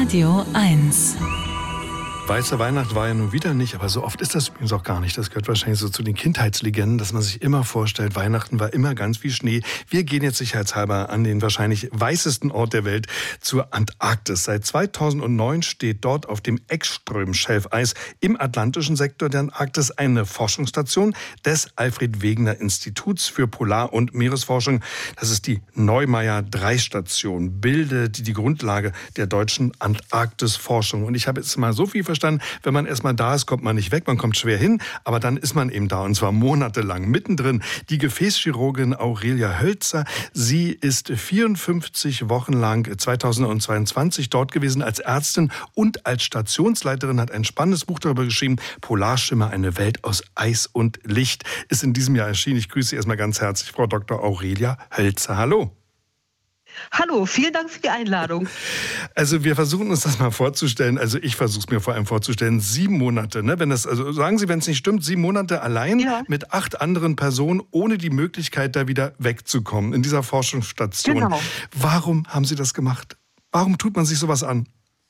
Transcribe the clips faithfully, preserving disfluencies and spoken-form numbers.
Radio eins. Weiße Weihnacht war ja nun wieder nicht, aber so oft ist das übrigens auch gar nicht. Das gehört wahrscheinlich so zu den Kindheitslegenden, dass man sich immer vorstellt, Weihnachten war immer ganz viel Schnee. Wir gehen jetzt sicherheitshalber an den wahrscheinlich weißesten Ort der Welt, zur Antarktis. Seit zweitausendneun steht dort auf dem Ekström-Schelfeis im atlantischen Sektor der Antarktis eine Forschungsstation des Alfred Wegener Instituts für Polar- und Meeresforschung. Das ist die Neumayer drei Station, bildet die Grundlage der deutschen Antarktisforschung. Und ich habe jetzt mal so viel verstanden, wenn man erstmal da ist, kommt man nicht weg, man kommt schwer hin, aber dann ist man eben da und zwar monatelang. Mittendrin die Gefäßchirurgin Aurelia Hölzer. Sie ist vierundfünfzig Wochen lang zweitausendzweiundzwanzig dort gewesen als Ärztin und als Stationsleiterin, hat ein spannendes Buch darüber geschrieben, Polarschimmer, eine Welt aus Eis und Licht, ist in diesem Jahr erschienen. Ich grüße Sie erstmal ganz herzlich, Frau Doktor Aurelia Hölzer. Hallo. Hallo, vielen Dank für die Einladung. Also wir versuchen uns das mal vorzustellen, also ich versuche es mir vor allem vorzustellen, sieben Monate, ne? Wenn das, also sagen Sie, wenn es nicht stimmt, sieben Monate allein ja. mit acht anderen Personen, ohne die Möglichkeit, da wieder wegzukommen, in dieser Forschungsstation. Genau. Warum haben Sie das gemacht? Warum tut man sich sowas an?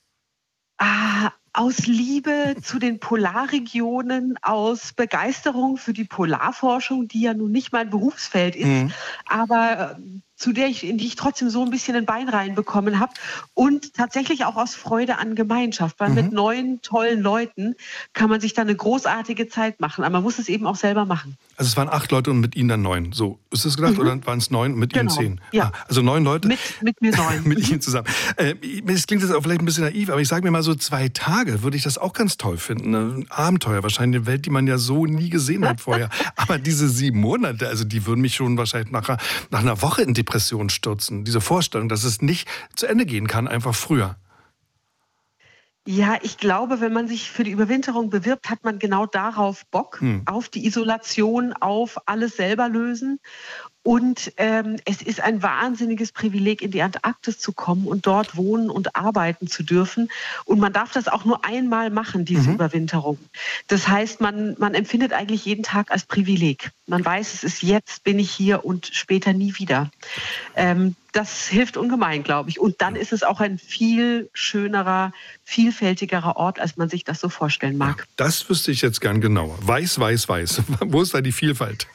Ah, aus Liebe zu den Polarregionen, aus Begeisterung für die Polarforschung, die ja nun nicht mein Berufsfeld ist, mhm. aber zu der ich, in die ich trotzdem so ein bisschen ein Bein reinbekommen habe und tatsächlich auch aus Freude an Gemeinschaft, weil mhm. mit neun tollen Leuten kann man sich da eine großartige Zeit machen, aber man muss es eben auch selber machen. Also es waren acht Leute und mit Ihnen dann neun, so ist es gedacht, mhm. oder waren es neun und mit genau. Ihnen zehn? Ja. Ah, also neun Leute? Mit, mit mir neun. mit Ihnen zusammen. Äh, das klingt jetzt auch vielleicht ein bisschen naiv, aber ich sage mir mal so zwei Tage würde ich das auch ganz toll finden. Ein Abenteuer, wahrscheinlich eine Welt, die man ja so nie gesehen hat vorher. Aber diese sieben Monate, also die würden mich schon wahrscheinlich nach, nach einer Woche in Depression stürzen. Diese Vorstellung, dass es nicht zu Ende gehen kann, einfach früher. Ja, ich glaube, wenn man sich für die Überwinterung bewirbt, hat man genau darauf Bock, hm. auf die Isolation, auf alles selber lösen. Und ähm, es ist ein wahnsinniges Privileg, in die Antarktis zu kommen und dort wohnen und arbeiten zu dürfen. Und man darf das auch nur einmal machen, diese mhm. Überwinterung. Das heißt, man, man empfindet eigentlich jeden Tag als Privileg. Man weiß, es ist jetzt, bin ich hier und später nie wieder. Ähm, das hilft ungemein, glaube ich. Und dann ist es auch ein viel schönerer, vielfältigerer Ort, als man sich das so vorstellen mag. Ja, das wüsste ich jetzt gern genauer. Weiß, weiß, weiß. Wo ist da die Vielfalt?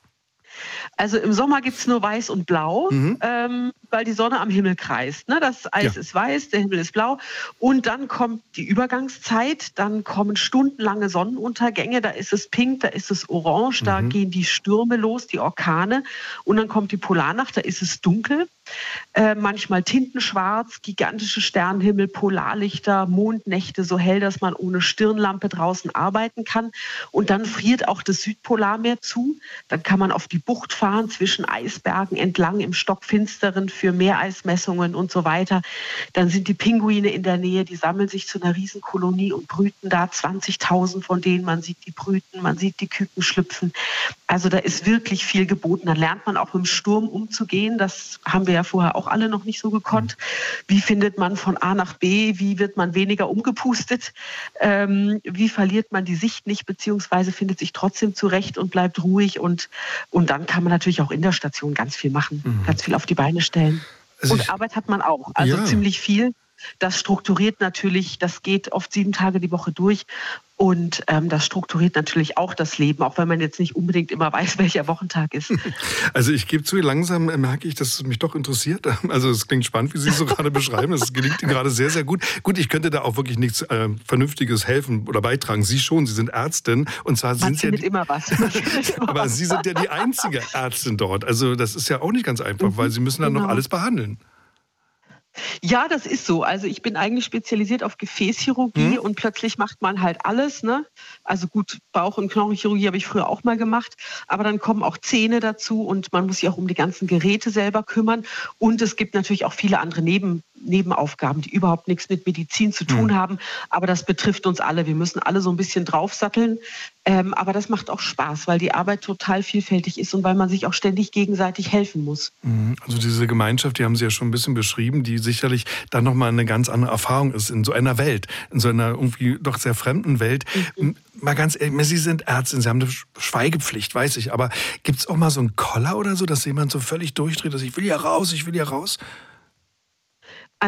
Also im Sommer gibt es nur weiß und blau, mhm. ähm, weil die Sonne am Himmel kreist. Ne? Das Eis ja. ist weiß, der Himmel ist blau. Und dann kommt die Übergangszeit, dann kommen stundenlange Sonnenuntergänge, da ist es pink, da ist es orange, mhm. da gehen die Stürme los, die Orkane. Und dann kommt die Polarnacht, da ist es dunkel. Äh, manchmal tintenschwarz, gigantische Sternenhimmel, Polarlichter, Mondnächte so hell, dass man ohne Stirnlampe draußen arbeiten kann. Und dann friert auch das Südpolarmeer zu. Dann kann man auf die Bucht fahren, zwischen Eisbergen entlang im Stockfinsteren für Meereismessungen und so weiter. Dann sind die Pinguine in der Nähe, die sammeln sich zu einer Riesenkolonie und brüten da, zwanzigtausend von denen. Man sieht die brüten, man sieht die Küken schlüpfen. Also da ist wirklich viel geboten. Dann lernt man auch mit dem Sturm umzugehen. Das haben wir ja vorher auch alle noch nicht so gekonnt. Wie findet man von A nach B? Wie wird man weniger umgepustet? Ähm, wie verliert man die Sicht nicht, beziehungsweise findet sich trotzdem zurecht und bleibt ruhig? Und, und dann kann man natürlich auch in der Station ganz viel machen, mhm. ganz viel auf die Beine stellen. Also und ich, Arbeit hat man auch, also ja. ziemlich viel. Das strukturiert natürlich, das geht oft sieben Tage die Woche durch. Und ähm, das strukturiert natürlich auch das Leben, auch wenn man jetzt nicht unbedingt immer weiß, welcher Wochentag ist. Also ich gebe zu, langsam merke ich, dass es mich doch interessiert. Also es klingt spannend, wie Sie es so gerade beschreiben. Es gelingt Ihnen gerade sehr, sehr gut. Gut, ich könnte da auch wirklich nichts äh, Vernünftiges helfen oder beitragen. Sie schon, Sie sind Ärztin. Und zwar man sind findet ja die, immer was. Immer aber was. Sie sind ja die einzige Ärztin dort. Also das ist ja auch nicht ganz einfach, mhm, weil Sie müssen dann genau. noch alles behandeln. Ja, das ist so. Also ich bin eigentlich spezialisiert auf Gefäßchirurgie hm. und plötzlich macht man halt alles. Ne? Also gut, Bauch- und Knochenchirurgie habe ich früher auch mal gemacht. Aber dann kommen auch Zähne dazu und man muss sich auch um die ganzen Geräte selber kümmern. Und es gibt natürlich auch viele andere Neben, Nebenaufgaben, die überhaupt nichts mit Medizin zu tun hm. haben. Aber das betrifft uns alle. Wir müssen alle so ein bisschen draufsatteln. Ähm, aber das macht auch Spaß, weil die Arbeit total vielfältig ist und weil man sich auch ständig gegenseitig helfen muss. Also diese Gemeinschaft, die haben Sie ja schon ein bisschen beschrieben, die sicherlich dann nochmal eine ganz andere Erfahrung ist in so einer Welt, in so einer irgendwie doch sehr fremden Welt. Mhm. Mal ganz ehrlich, Sie sind Ärztin, Sie haben eine Schweigepflicht, weiß ich, aber gibt es auch mal so einen Koller oder so, dass jemand so völlig durchdreht, dass ich will hier raus, ich will hier raus? Also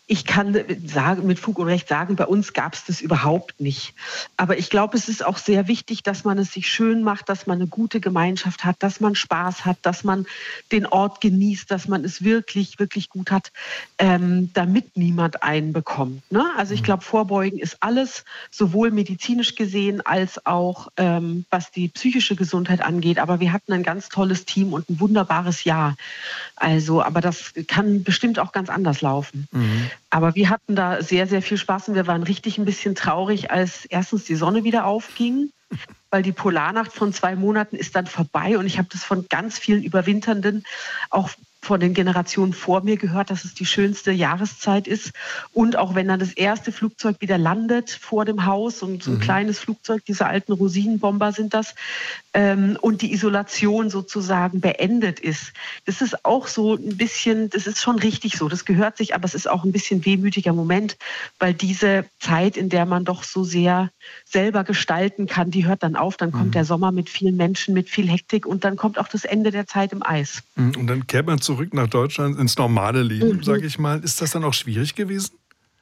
ich kann sagen, mit Fug und Recht sagen, bei uns gab es das überhaupt nicht. Aber ich glaube, es ist auch sehr wichtig, dass man es sich schön macht, dass man eine gute Gemeinschaft hat, dass man Spaß hat, dass man den Ort genießt, dass man es wirklich, wirklich gut hat, ähm, damit niemand einen bekommt. Ne? Also ich glaube, Vorbeugen ist alles, sowohl medizinisch gesehen als auch ähm, was die psychische Gesundheit angeht. Aber wir hatten ein ganz tolles Team und ein wunderbares Jahr. Also, aber das kann bestimmt auch ganz anders laufen. Mhm. Aber wir hatten da sehr, sehr viel Spaß und wir waren richtig ein bisschen traurig, als erstens die Sonne wieder aufging, weil die Polarnacht von zwei Monaten ist dann vorbei und ich habe das von ganz vielen Überwinternden, auch von den Generationen vor mir gehört, dass es die schönste Jahreszeit ist. Und auch wenn dann das erste Flugzeug wieder landet vor dem Haus, und so ein mhm. kleines Flugzeug, diese alten Rosinenbomber sind das, ähm, und die Isolation sozusagen beendet ist. Das ist auch so ein bisschen, das ist schon richtig so, das gehört sich, aber es ist auch ein bisschen wehmütiger Moment, weil diese Zeit, in der man doch so sehr selber gestalten kann, die hört dann auf, dann kommt mhm. der Sommer mit vielen Menschen, mit viel Hektik und dann kommt auch das Ende der Zeit im Eis. Und dann kehrt man zurück nach Deutschland ins normale Leben, mhm. sage ich mal. Ist das dann auch schwierig gewesen?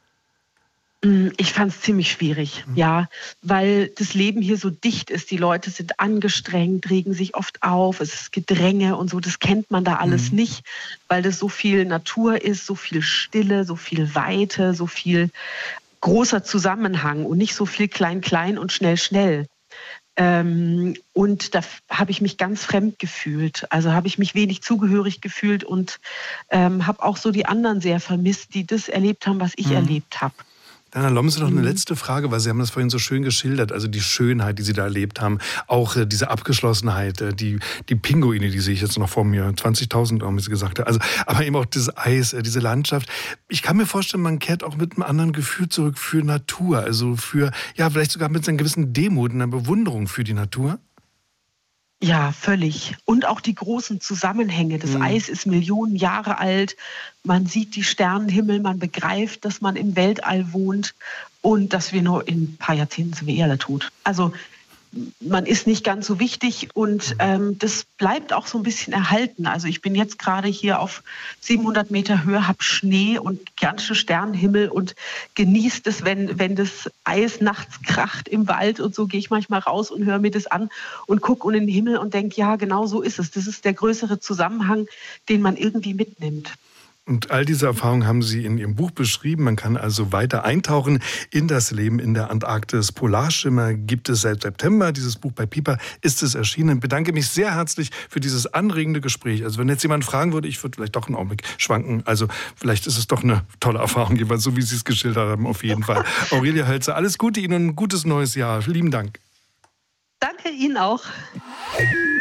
Ich fand es ziemlich schwierig, mhm. ja, weil das Leben hier so dicht ist. Die Leute sind angestrengt, regen sich oft auf, es ist Gedränge und so. Das kennt man da alles mhm. nicht, weil das so viel Natur ist, so viel Stille, so viel Weite, so viel großer Zusammenhang und nicht so viel klein-klein und schnell-schnell. Ähm, und da habe ich mich ganz fremd gefühlt. Also habe ich mich wenig zugehörig gefühlt und ähm, habe auch so die anderen sehr vermisst, die das erlebt haben, was ich mhm. erlebt habe. Dann erlauben Sie noch eine letzte Frage, weil Sie haben das vorhin so schön geschildert, also die Schönheit, die Sie da erlebt haben, auch äh, diese Abgeschlossenheit, äh, die, die Pinguine, die sehe ich jetzt noch vor mir, zwanzigtausend, haben Sie gesagt, also, aber eben auch dieses Eis, äh, diese Landschaft. Ich kann mir vorstellen, man kehrt auch mit einem anderen Gefühl zurück für Natur, also für, ja, vielleicht sogar mit einer gewissen Demut, einer Bewunderung für die Natur. Ja, völlig. Und auch die großen Zusammenhänge. Das mhm. Eis ist Millionen Jahre alt. Man sieht die Sternenhimmel, man begreift, dass man im Weltall wohnt und dass wir nur in ein paar Jahrzehnten sind wir eh alle tot. Also man ist nicht ganz so wichtig und ähm, das bleibt auch so ein bisschen erhalten. Also ich bin jetzt gerade hier auf siebenhundert Meter Höhe, habe Schnee und ganz schön Sternenhimmel und genieße es, wenn, wenn das Eis nachts kracht im Wald und so, gehe ich manchmal raus und höre mir das an und gucke in den Himmel und denke, ja, genau so ist es. Das ist der größere Zusammenhang, den man irgendwie mitnimmt. Und all diese Erfahrungen haben Sie in Ihrem Buch beschrieben. Man kann also weiter eintauchen in das Leben in der Antarktis. Polarschimmer gibt es seit September. Dieses Buch bei Piper ist es erschienen. Ich bedanke mich sehr herzlich für dieses anregende Gespräch. Also wenn jetzt jemand fragen würde, ich würde vielleicht doch einen Augenblick schwanken. Also vielleicht ist es doch eine tolle Erfahrung, jeweils so wie Sie es geschildert haben, auf jeden Fall. Aurelia Hölzer, alles Gute Ihnen und ein gutes neues Jahr. Lieben Dank. Danke Ihnen auch.